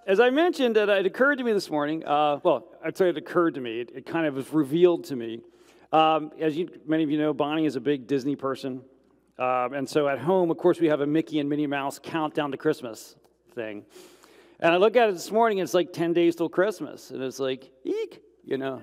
as I mentioned, it occurred to me this morning. Well, I'd say it occurred to me. It kind of was revealed to me. Many of you know, Bonnie is a big Disney person. And so at home, of course, we have a Mickey and Minnie Mouse countdown to Christmas thing. And I look at it this morning, it's like 10 days till Christmas. And it's like, eek, you know.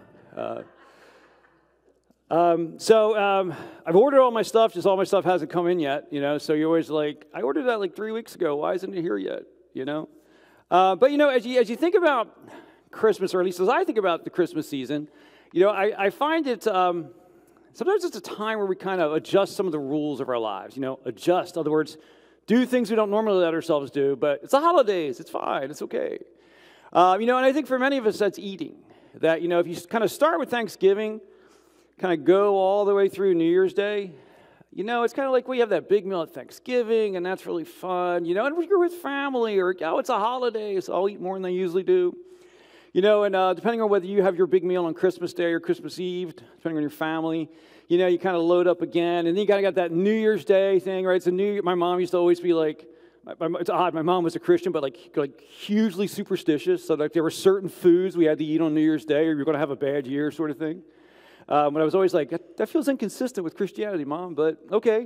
I've ordered all my stuff, just all my stuff hasn't come in yet, you know. So you're always like, I ordered that like 3 weeks ago. Why isn't it here yet, you know? But, you know, as you think about Christmas, or at least as I think about the Christmas season, you know, I find it, sometimes it's a time where we kind of adjust some of the rules of our lives, you know, adjust. In other words, do things we don't normally let ourselves do, but it's the holidays, it's fine, it's okay. You know, and I think for many of us, that's eating. That, you know, if you kind of start with Thanksgiving, kind of go all the way through New Year's Day, you know, it's kind of like we have that big meal at Thanksgiving, and that's really fun, you know, and we're with family, or, oh, it's a holiday, so I'll eat more than I usually do. You know, and depending on whether you have your big meal on Christmas Day or Christmas Eve, depending on your family, you know, you kind of load up again, and then you kind of got that New Year's Day thing, right? So my mom used to always be like, it's odd, my mom was a Christian, but like hugely superstitious, so like there were certain foods we had to eat on New Year's Day, or you're going to have a bad year sort of thing. But I was always like, that feels inconsistent with Christianity, Mom, but okay.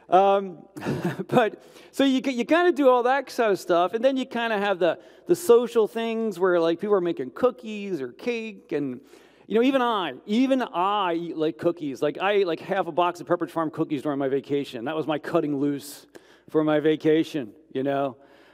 But so you kind of do all that kind of stuff, and then you kind of have the social things where like people are making cookies or cake, and you know, even I eat like cookies. Like I ate like half a box of Pepperidge Farm cookies during my vacation. That was my cutting loose for my vacation, you know.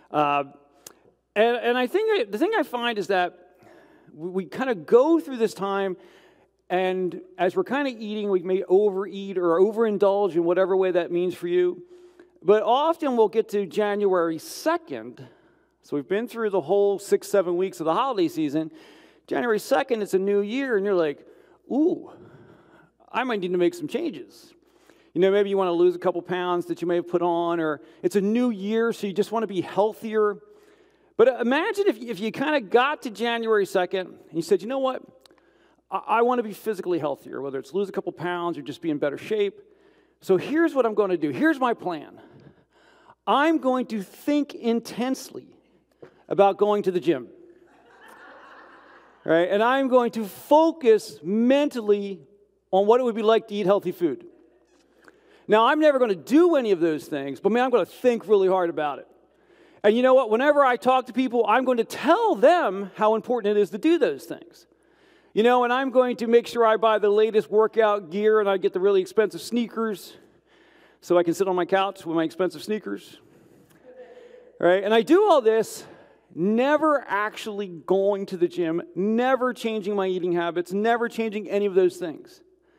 And I think the thing I find is that we kind of go through this time. And as we're kind of eating, we may overeat or overindulge in whatever way that means for you. But often we'll get to January 2nd. So we've been through the whole 6-7 weeks of the holiday season. January 2nd, it's a new year, and you're like, ooh, I might need to make some changes. You know, maybe you want to lose a couple pounds that you may have put on, or it's a new year, so you just want to be healthier. But imagine if you kind of got to January 2nd, and you said, you know what? I want to be physically healthier, whether it's lose a couple pounds or just be in better shape. So here's what I'm going to do. Here's my plan. I'm going to think intensely about going to the gym. Right? And I'm going to focus mentally on what it would be like to eat healthy food. Now, I'm never going to do any of those things, but man, I'm going to think really hard about it. And you know what? Whenever I talk to people, I'm going to tell them how important it is to do those things. You know, and I'm going to make sure I buy the latest workout gear, and I get the really expensive sneakers so I can sit on my couch with my expensive sneakers. Right? And I do all this never actually going to the gym, never changing my eating habits, never changing any of those things.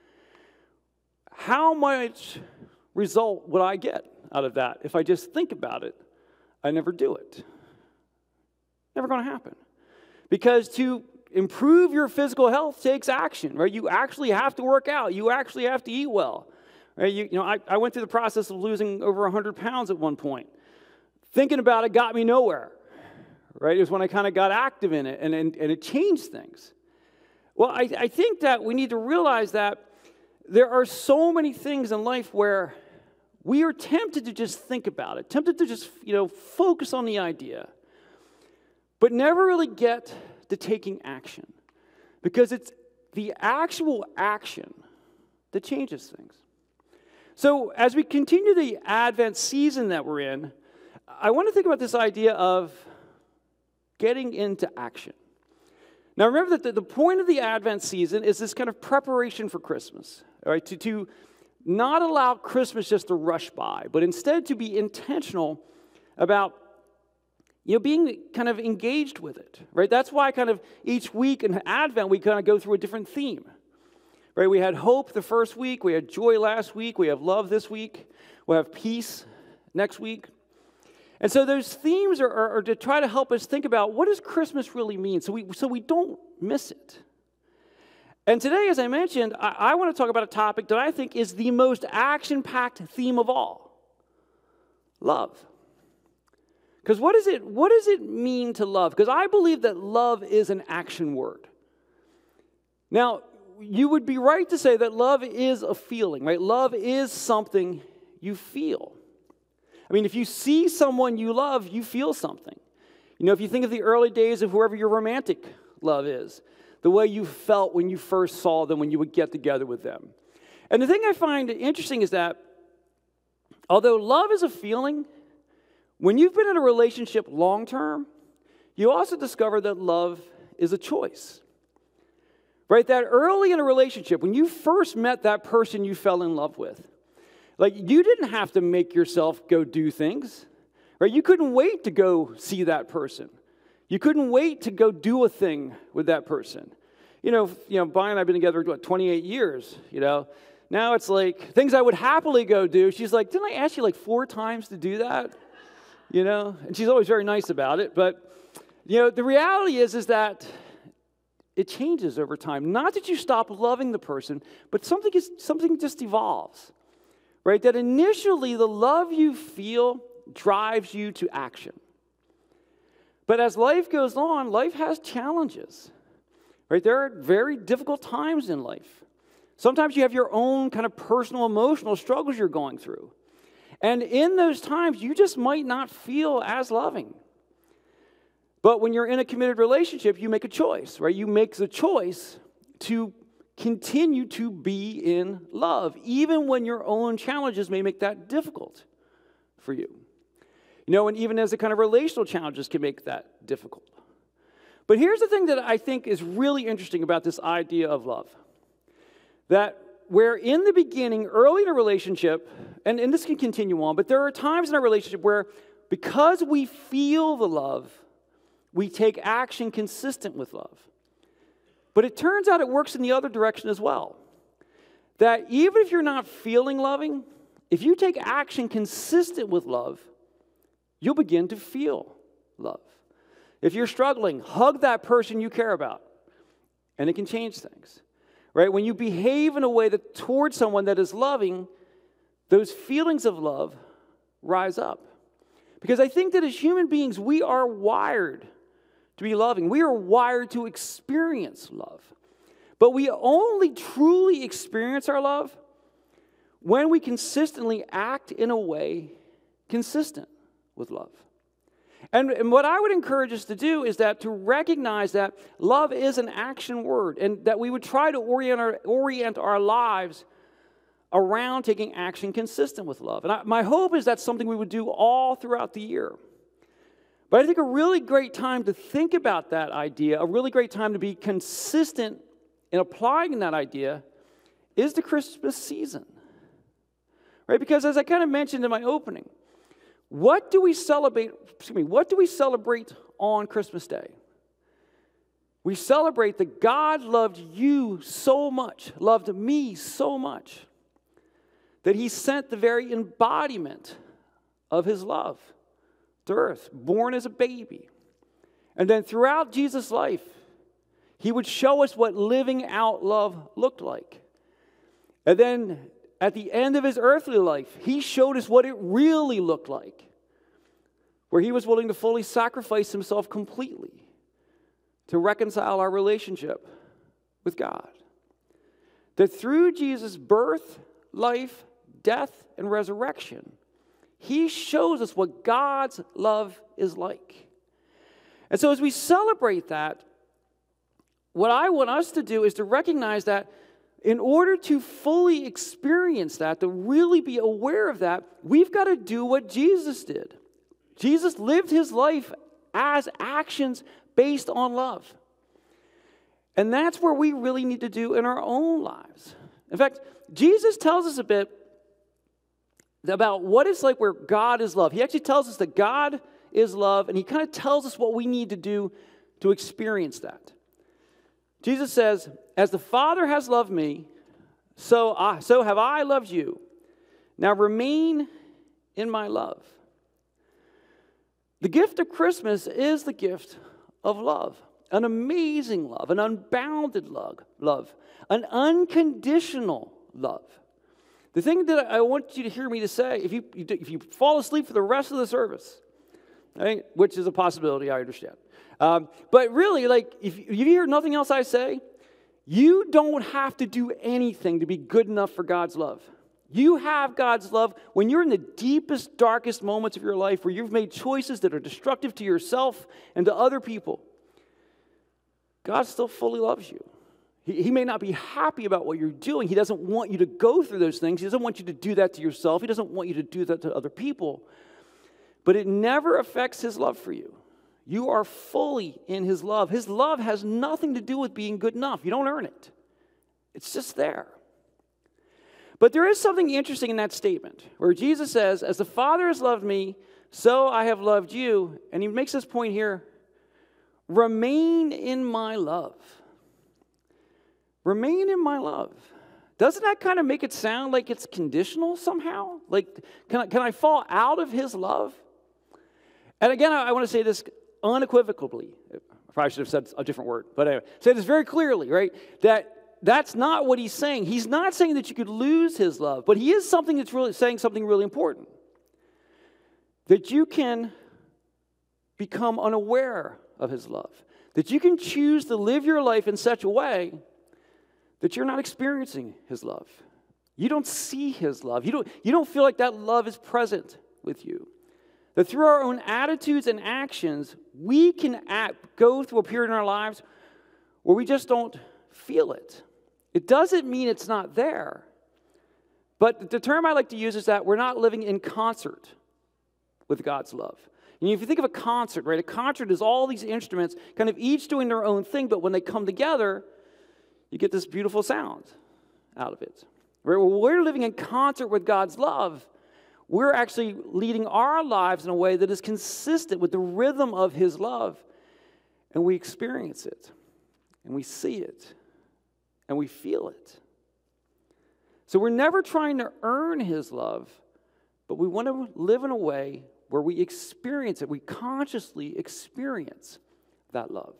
How much result would I get out of that if I just think about it? I never do it. Never going to happen. Because to improve your physical health takes action, right? You actually have to work out. You actually have to eat well, right? You know, I went through the process of losing over 100 pounds at one point. Thinking about it got me nowhere, right? It was when I kind of got active in it, and it changed things. Well, I think that we need to realize that there are so many things in life where we are tempted to just think about it, tempted to just, you know, focus on the idea, but never really get to taking action, because it's the actual action that changes things. So as we continue the Advent season that we're in, I want to think about this idea of getting into action. Now remember that the point of the Advent season is this kind of preparation for Christmas, all right? To not allow Christmas just to rush by, but instead to be intentional about, you know, being kind of engaged with it, right? That's why kind of each week in Advent, we kind of go through a different theme, right? We had hope the first week. We had joy last week. We have love this week. We'll have peace next week. And so those themes are to try to help us think about what does Christmas really mean so we don't miss it. And today, as I mentioned, I want to talk about a topic that I think is the most action-packed theme of all: love. Because what does it mean to love? Because I believe that love is an action word. Now, you would be right to say that love is a feeling, right? Love is something you feel. I mean, if you see someone you love, you feel something. You know, if you think of the early days of whoever your romantic love is, the way you felt when you first saw them, when you would get together with them. And the thing I find interesting is that although love is a feeling, when you've been in a relationship long term, you also discover that love is a choice. Right? That early in a relationship, when you first met that person you fell in love with, like you didn't have to make yourself go do things. Right? You couldn't wait to go see that person. You couldn't wait to go do a thing with that person. You know, Bonnie and I have been together, 28 years, Now it's like things I would happily go do. She's like, didn't I ask you like 4 times to do that? And she's always very nice about it. But, the reality is that it changes over time. Not that you stop loving the person, but something just evolves, right? That initially the love you feel drives you to action. But as life goes on, life has challenges, right? There are very difficult times in life. Sometimes you have your own kind of personal, emotional struggles you're going through. And in those times, you just might not feel as loving. But when you're in a committed relationship, you make a choice, right? You make the choice to continue to be in love, even when your own challenges may make that difficult for you. And even as the kind of relational challenges can make that difficult. But here's the thing that I think is really interesting about this idea of love. That where in the beginning, early in a relationship, and this can continue on, but there are times in our relationship where because we feel the love, we take action consistent with love. But it turns out it works in the other direction as well. That even if you're not feeling loving, if you take action consistent with love, you'll begin to feel love. If you're struggling, hug that person you care about, and it can change things. Right? When you behave in a way that towards someone that is loving, those feelings of love rise up. Because I think that as human beings, we are wired to be loving. We are wired to experience love. But we only truly experience our love when we consistently act in a way consistent with love. And what I would encourage us to do is that to recognize that love is an action word, and that we would try to orient our lives around taking action consistent with love. And my hope is that's something we would do all throughout the year. But I think a really great time to think about that idea, a really great time to be consistent in applying that idea, is the Christmas season. Right? Because as I kind of mentioned in my opening, what do we celebrate on Christmas Day? We celebrate that God loved you so much, loved me so much, that he sent the very embodiment of his love to earth, born as a baby. And then throughout Jesus' life, he would show us what living out love looked like. And then at the end of his earthly life, he showed us what it really looked like, where he was willing to fully sacrifice himself completely to reconcile our relationship with God. That through Jesus' birth, life, death, and resurrection, he shows us what God's love is like. And so as we celebrate that, what I want us to do is to recognize that in order to fully experience that, to really be aware of that, we've got to do what Jesus did. Jesus lived his life as actions based on love. And that's where we really need to do in our own lives. In fact, Jesus tells us a bit about what it's like where God is love. He actually tells us that God is love, and he kind of tells us what we need to do to experience that. Jesus says, as the Father has loved me, so have I loved you. Now remain in my love. The gift of Christmas is the gift of love. An amazing love, an unbounded love, an unconditional love. The thing that I want you to hear me to say, if you fall asleep for the rest of the service, right, which is a possibility, I understand. But really, like, if you hear nothing else I say, you don't have to do anything to be good enough for God's love. You have God's love when you're in the deepest, darkest moments of your life where you've made choices that are destructive to yourself and to other people. God still fully loves you. He may not be happy about what you're doing. He doesn't want you to go through those things. He doesn't want you to do that to yourself. He doesn't want you to do that to other people. But it never affects his love for you. You are fully in his love. His love has nothing to do with being good enough. You don't earn it. It's just there. But there is something interesting in that statement where Jesus says, as the Father has loved me, so I have loved you. And he makes this point here, remain in my love. Remain in my love. Doesn't that kind of make it sound like it's conditional somehow? Like, can I fall out of his love? And again, I want to say this unequivocally. I probably should have said a different word, but anyway, say this very clearly, right? That's not what he's saying. He's not saying that you could lose his love, but he is something that's really saying something really important. That you can become unaware of his love. That you can choose to live your life in such a way that you're not experiencing his love. You don't see his love. You don't feel like that love is present with you. That through our own attitudes and actions, we can go through a period in our lives where we just don't feel it. It doesn't mean it's not there. But the term I like to use is that we're not living in concert with God's love. And if you think of a concert, right? A concert is all these instruments kind of each doing their own thing, but when they come together, you get this beautiful sound out of it. Right? Well, we're living in concert with God's love. We're actually leading our lives in a way that is consistent with the rhythm of his love. And we experience it. And we see it. And we feel it. So we're never trying to earn his love, but we want to live in a way where we experience it. We consciously experience that love.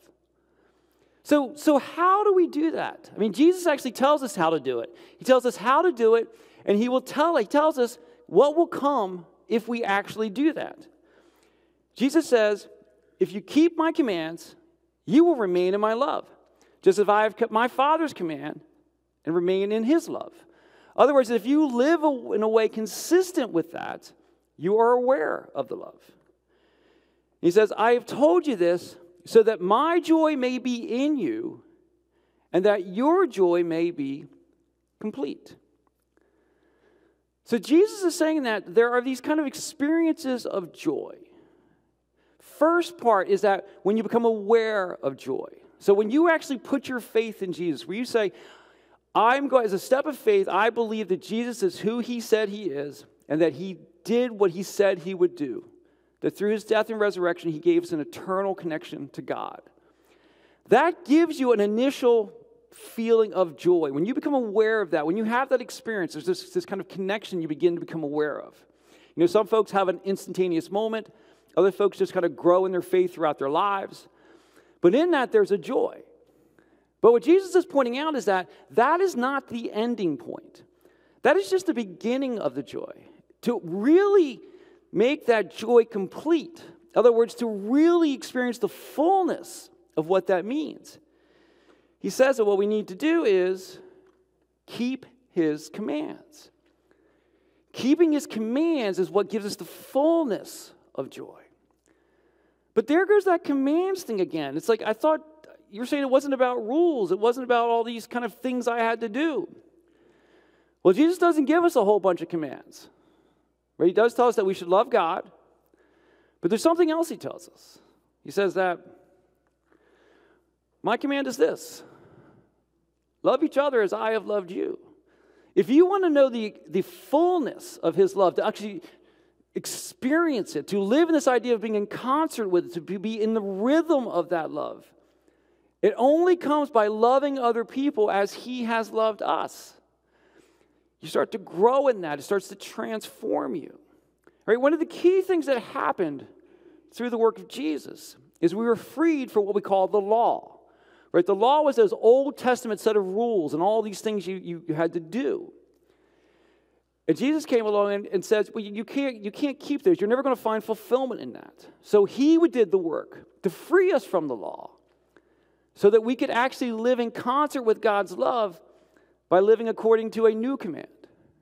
So how do we do that? I mean, Jesus actually tells us how to do it. He tells us how to do it, and he tells us what will come if we actually do that. Jesus says, if you keep my commands, you will remain in my love, just as I have kept my Father's command and remain in his love. In other words, if you live in a way consistent with that, you are aware of the love. He says, I have told you this so that my joy may be in you and that your joy may be complete. So Jesus is saying that there are these kind of experiences of joy. First part is that when you become aware of joy. So when you actually put your faith in Jesus, where you say, as a step of faith, I believe that Jesus is who he said he is and that he did what he said he would do. That through his death and resurrection, he gave us an eternal connection to God. That gives you an initial feeling of joy. When you become aware of that, when you have that experience, there's this kind of connection you begin to become aware of. You know, some folks have an instantaneous moment. Other folks just kind of grow in their faith throughout their lives. But in that, there's a joy. But what Jesus is pointing out is that is not the ending point. That is just the beginning of the joy. To really make that joy complete. In other words, to really experience the fullness of what that means. He says that what we need to do is keep his commands. Keeping his commands is what gives us the fullness of joy. But there goes that commands thing again. It's like, I thought you were saying it wasn't about rules. It wasn't about all these kind of things I had to do. Well, Jesus doesn't give us a whole bunch of commands. But he does tell us that we should love God. But there's something else he tells us. He says that my command is this: love each other as I have loved you. If you want to know the fullness of his love, to actually experience it, to live in this idea of being in concert with it, to be in the rhythm of that love, it only comes by loving other people as he has loved us. You start to grow in that. It starts to transform you. Right? One of the key things that happened through the work of Jesus is we were freed from what we call the law. Right? The law was those Old Testament set of rules and all these things you had to do. And Jesus came along and says, well, you can't keep those. You're never going to find fulfillment in that. So he did the work to free us from the law so that we could actually live in concert with God's love by living according to a new command.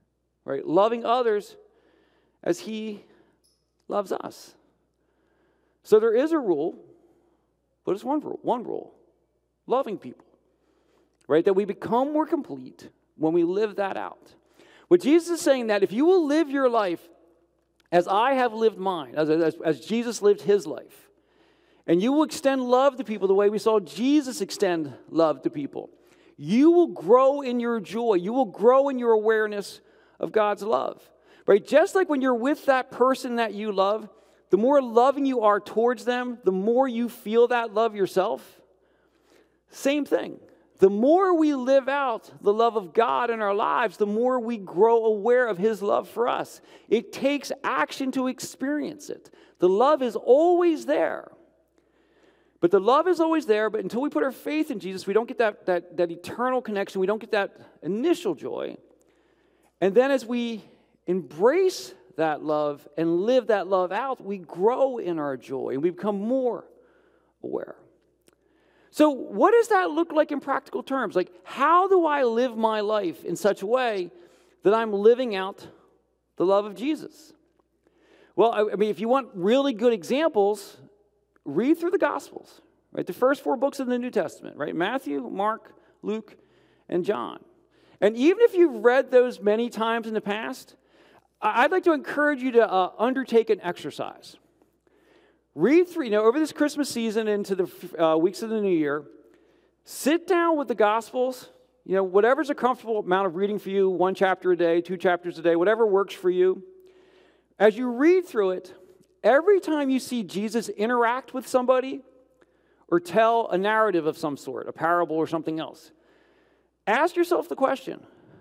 right? Loving others as he loves us. So there is a rule, but it's one rule. Loving people, right? That we become more complete when we live that out. What Jesus is saying, that if you will live your life as I have lived mine, as Jesus lived his life, and you will extend love to people the way we saw Jesus extend love to people, you will grow in your joy. You will grow in your awareness of God's love, right? Just like when you're with that person that you love, the more loving you are towards them, the more you feel that love yourself. Same thing. The more we live out the love of God in our lives, the more we grow aware of his love for us. It takes action to experience it. The love is always there. But the love is always there, but until we put our faith in Jesus, we don't get that eternal connection. We don't get that initial joy. And then as we embrace that love and live that love out, we grow in our joy and we become more aware. So what does that look like in practical terms? Like, how do I live my life in such a way that I'm living out the love of Jesus? Well, I mean, if you want really good examples, read through the Gospels, right? The first 4 books of the New Testament, right? Matthew, Mark, Luke, and John. And even if you've read those many times in the past, I'd like to encourage you to undertake an exercise. Read through, over this Christmas season into the weeks of the New Year, sit down with the Gospels, whatever's a comfortable amount of reading for you, 1 chapter a day, 2 chapters a day, whatever works for you. As you read through it, every time you see Jesus interact with somebody or tell a narrative of some sort, a parable or something else, ask yourself the question,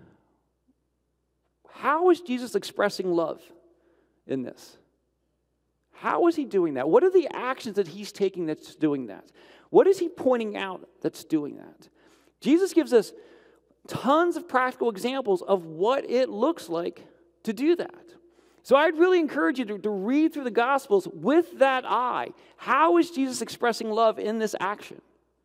how is Jesus expressing love in this? How is he doing that? What are the actions that he's taking that's doing that? What is he pointing out that's doing that? Jesus gives us tons of practical examples of what it looks like to do that. So I'd really encourage you to read through the Gospels with that eye. How is Jesus expressing love in this action?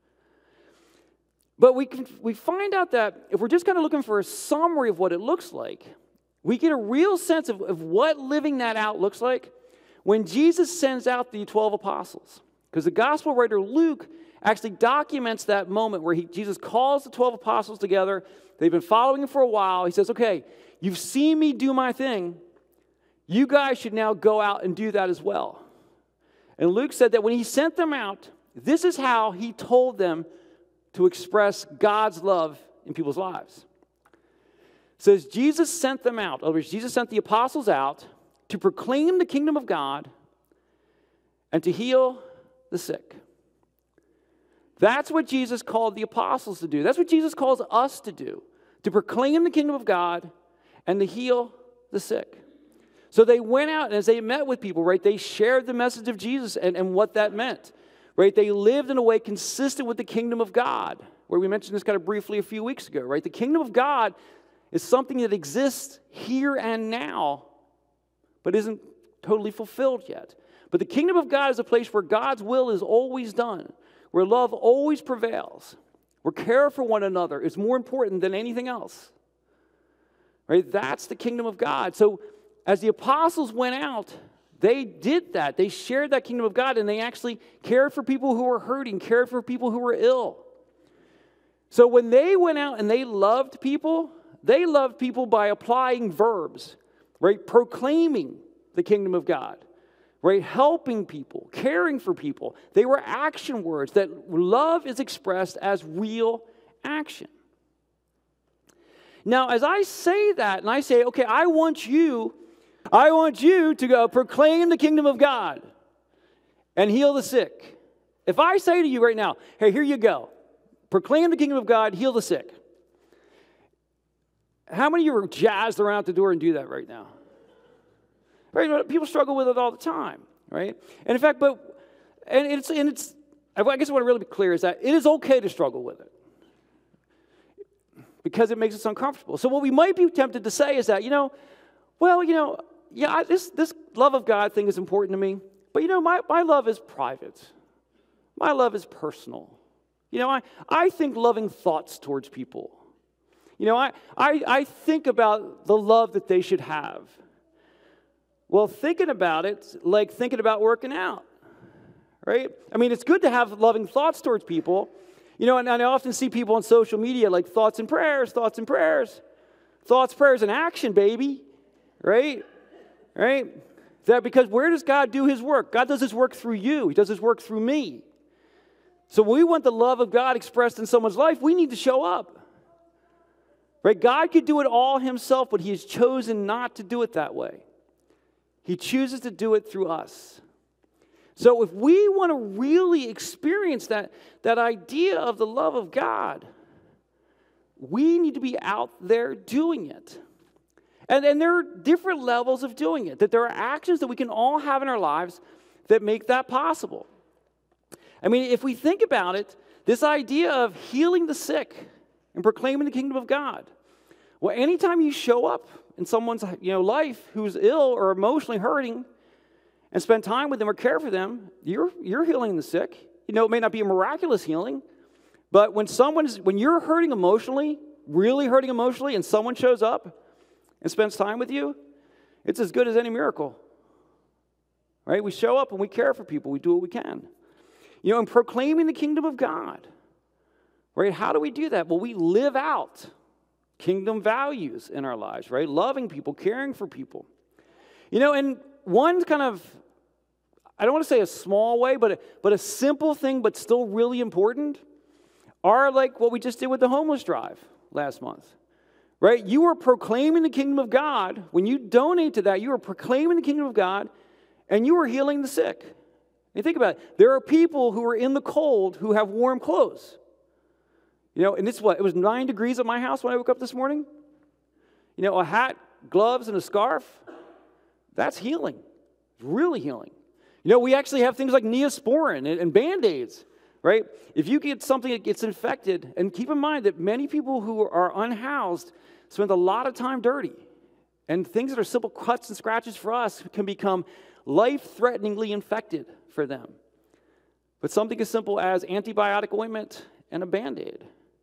But we find out that if we're just kind of looking for a summary of what it looks like, we get a real sense of what living that out looks like when Jesus sends out the 12 apostles. Because the Gospel writer Luke actually documents that moment where Jesus calls the 12 apostles together. They've been following him for a while. He says, okay, you've seen me do my thing. You guys should now go out and do that as well. And Luke said that when he sent them out, this is how he told them to express God's love in people's lives. It says Jesus sent them out. In other words, Jesus sent the apostles out to proclaim the kingdom of God and to heal the sick. That's what Jesus called the apostles to do. That's what Jesus calls us to do, to proclaim the kingdom of God and to heal the sick. So they went out, and as they met with people, right, they shared the message of Jesus and what that meant, right? They lived in a way consistent with the kingdom of God, where we mentioned this kind of briefly a few weeks ago, right? The kingdom of God is something that exists here and now, but isn't totally fulfilled yet. But the kingdom of God is a place where God's will is always done, where love always prevails, where care for one another is more important than anything else, right? That's the kingdom of God. So as the apostles went out, they did that. They shared that kingdom of God, and they actually cared for people who were hurting, cared for people who were ill. So when they went out and they loved people by applying verbs, right? Proclaiming the kingdom of God, right? Helping people, caring for people. They were action words, that love is expressed as real action. Now, as I say that, and I say, okay, I want you to go proclaim the kingdom of God and heal the sick. If I say to you right now, hey, here you go, proclaim the kingdom of God, heal the sick. How many of you are jazzed around the door and do that right now? Right? People struggle with it all the time, right? And in fact, I guess I want to really be clear is that it is okay to struggle with it because it makes us uncomfortable. So what we might be tempted to say is that, this love of God thing is important to me, but my love is private. My love is personal. I think loving thoughts towards people. I think about the love that they should have. Well, thinking about it, like thinking about working out, right? I mean, it's good to have loving thoughts towards people. And I often see people on social media like thoughts and prayers, thoughts and prayers. Thoughts, prayers, and action, baby, right? Right? Because where does God do his work? God does his work through you. He does his work through me. So when we want the love of God expressed in someone's life, we need to show up. Right? God could do it all himself, but he has chosen not to do it that way. He chooses to do it through us. So if we want to really experience that idea of the love of God, we need to be out there doing it. And there are different levels of doing it, that there are actions that we can all have in our lives that make that possible. I mean, if we think about it, this idea of healing the sick and proclaiming the kingdom of God. Well, anytime you show up in someone's life who's ill or emotionally hurting and spend time with them or care for them, you're healing the sick. It may not be a miraculous healing, but when you're hurting emotionally, really hurting emotionally, and someone shows up and spends time with you, it's as good as any miracle. Right? We show up and we care for people. We do what we can. And proclaiming the kingdom of God. Right? How do we do that? Well, we live out kingdom values in our lives, right? Loving people, caring for people. And one kind of, I don't want to say a small way, but a simple thing, but still really important, are like what we just did with the homeless drive last month. Right? You are proclaiming the kingdom of God. When you donate to that, you are proclaiming the kingdom of God, and you are healing the sick. And think about it. There are people who are in the cold who have warm clothes. And it's what? It was 9 degrees at my house when I woke up this morning. A hat, gloves, and a scarf. That's healing. It's really healing. We actually have things like Neosporin and Band-Aids, right? If you get something that gets infected, and keep in mind that many people who are unhoused spend a lot of time dirty. And things that are simple cuts and scratches for us can become life-threateningly infected for them. But something as simple as antibiotic ointment and a Band-Aid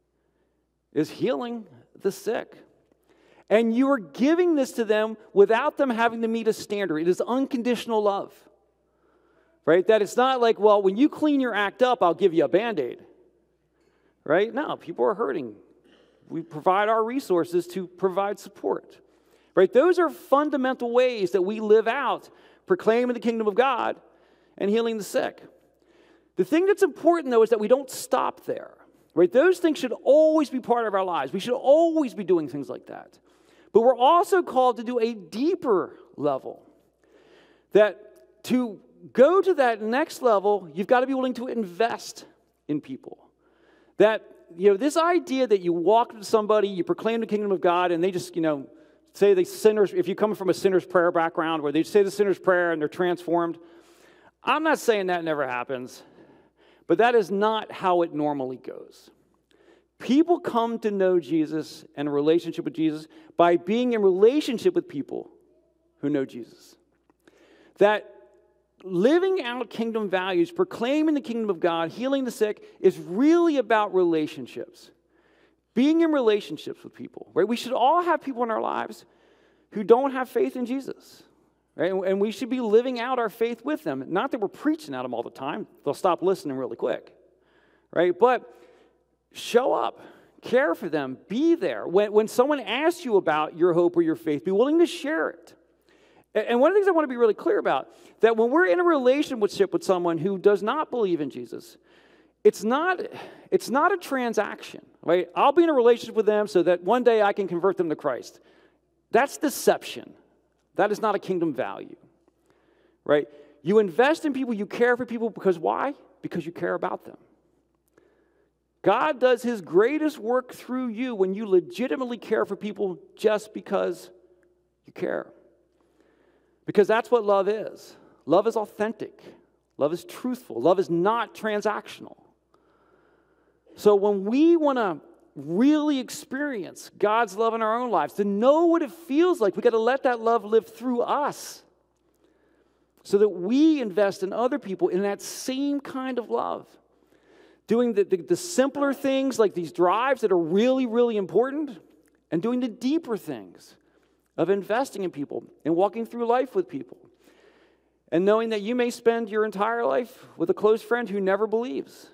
is healing the sick. And you are giving this to them without them having to meet a standard. It is unconditional love. Right? That it's not like, well, when you clean your act up, I'll give you a Band-Aid. Right? No, people are hurting. We provide our resources to provide support. Right? Those are fundamental ways that we live out proclaiming the kingdom of God and healing the sick. The thing that's important, though, is that we don't stop there. Right? Those things should always be part of our lives. We should always be doing things like that. But we're also called to do a deeper level. That to go to that next level, you've got to be willing to invest in people. That, this idea that you walk to somebody, you proclaim the kingdom of God, and they just, say the sinners, if you come from a sinner's prayer background where they say the sinner's prayer and they're transformed, I'm not saying that never happens, but that is not how it normally goes. People come to know Jesus and a relationship with Jesus by being in relationship with people who know Jesus. That living out kingdom values, proclaiming the kingdom of God, healing the sick, is really about relationships. Being in relationships with people, right? We should all have people in our lives who don't have faith in Jesus, right? And we should be living out our faith with them. Not that we're preaching at them all the time. They'll stop listening really quick, right? But show up, care for them, be there. When someone asks you about your hope or your faith, be willing to share it. And one of the things I want to be really clear about, that when we're in a relationship with someone who does not believe in Jesus, it's not a transaction, right? I'll be in a relationship with them so that one day I can convert them to Christ. That's deception. That is not a kingdom value, right? You invest in people, you care for people, because why? Because you care about them. God does his greatest work through you when you legitimately care for people just because you care. Because that's what love is. Love is authentic. Love is truthful. Love is not transactional. So when we want to really experience God's love in our own lives, to know what it feels like, we got to let that love live through us so that we invest in other people in that same kind of love. Doing the simpler things like these drives that are really, really important, and doing the deeper things of investing in people and walking through life with people. And knowing that you may spend your entire life with a close friend who never believes.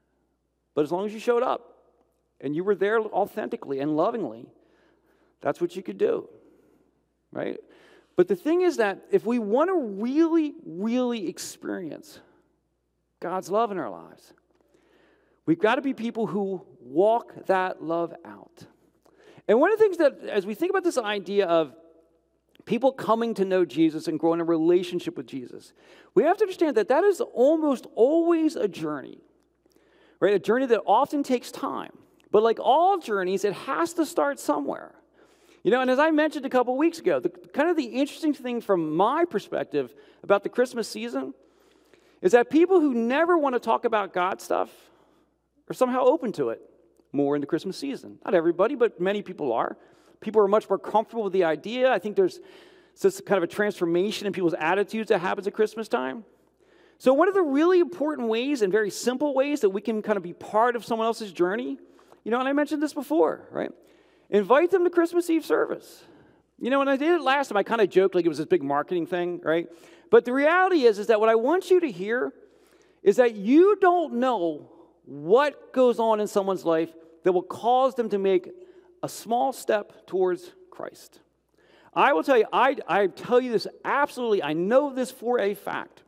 But as long as you showed up and you were there authentically and lovingly, that's what you could do, right? But the thing is that if we want to really, really experience God's love in our lives, we've got to be people who walk that love out. And one of the things that, as we think about this idea of people coming to know Jesus and growing a relationship with Jesus, we have to understand that that is almost always a journey, right? A journey that often takes time. But like all journeys, it has to start somewhere. You know, and as I mentioned a couple weeks ago, the interesting thing from my perspective about the Christmas season is that people who never want to talk about God stuff are somehow open to it more in the Christmas season. Not everybody, but many people are. People are much more comfortable with the idea. I think there's this kind of a transformation in people's attitudes that happens at Christmas time. So one of the really important ways and very simple ways that we can kind of be part of someone else's journey, you know, and I mentioned this before, right? Invite them to Christmas Eve service. You know, when I did it last time, I kind of joked like it was this big marketing thing, right? But the reality is that what I want you to hear is that you don't know what goes on in someone's life that will cause them to make a small step towards Christ. I will tell you, I tell you this absolutely, I know this for a fact.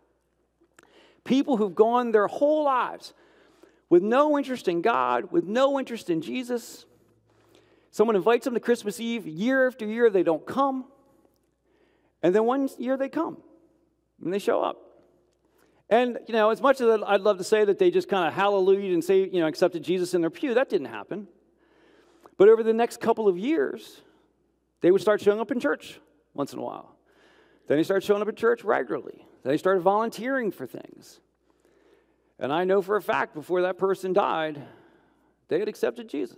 People who've gone their whole lives with no interest in God, with no interest in Jesus. Someone invites them to Christmas Eve, year after year, they don't come. And then one year they come, and they show up. And, you know, as much as I'd love to say that they just kind of hallelujah and say, you know, accepted Jesus in their pew, that didn't happen. But over the next couple of years, they would start showing up in church once in a while. Then they started showing up at church regularly. Then they started volunteering for things. And I know for a fact before that person died, they had accepted Jesus.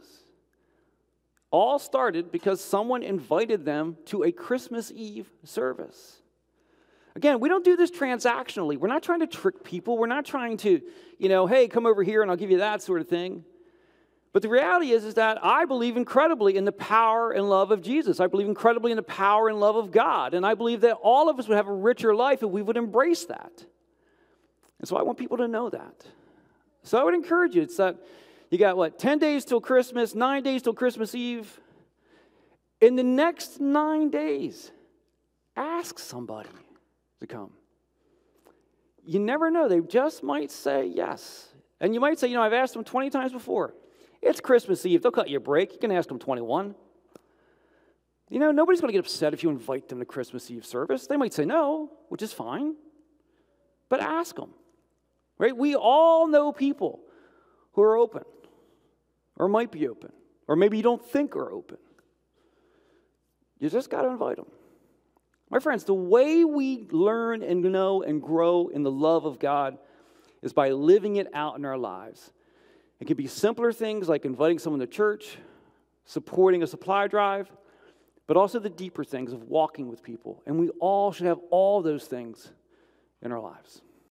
All started because someone invited them to a Christmas Eve service. Again, we don't do this transactionally. We're not trying to trick people. We're not trying to, you know, hey, come over here and I'll give you that sort of thing. But the reality is that I believe incredibly in the power and love of Jesus. I believe incredibly in the power and love of God. And I believe that all of us would have a richer life if we would embrace that. And so I want people to know that. So I would encourage you. It's that you got, 10 days till Christmas, 9 days till Christmas Eve. In the next 9 days, ask somebody to come. You never know. They just might say yes. And you might say, you know, I've asked them 20 times before. It's Christmas Eve. They'll cut you a break. You can ask them 21. You know, nobody's going to get upset if you invite them to Christmas Eve service. They might say no, which is fine. But ask them. Right? We all know people who are open or might be open or maybe you don't think are open. You just got to invite them. My friends, the way we learn and know and grow in the love of God is by living it out in our lives. It can be simpler things like inviting someone to church, supporting a supply drive, but also the deeper things of walking with people. And we all should have all those things in our lives.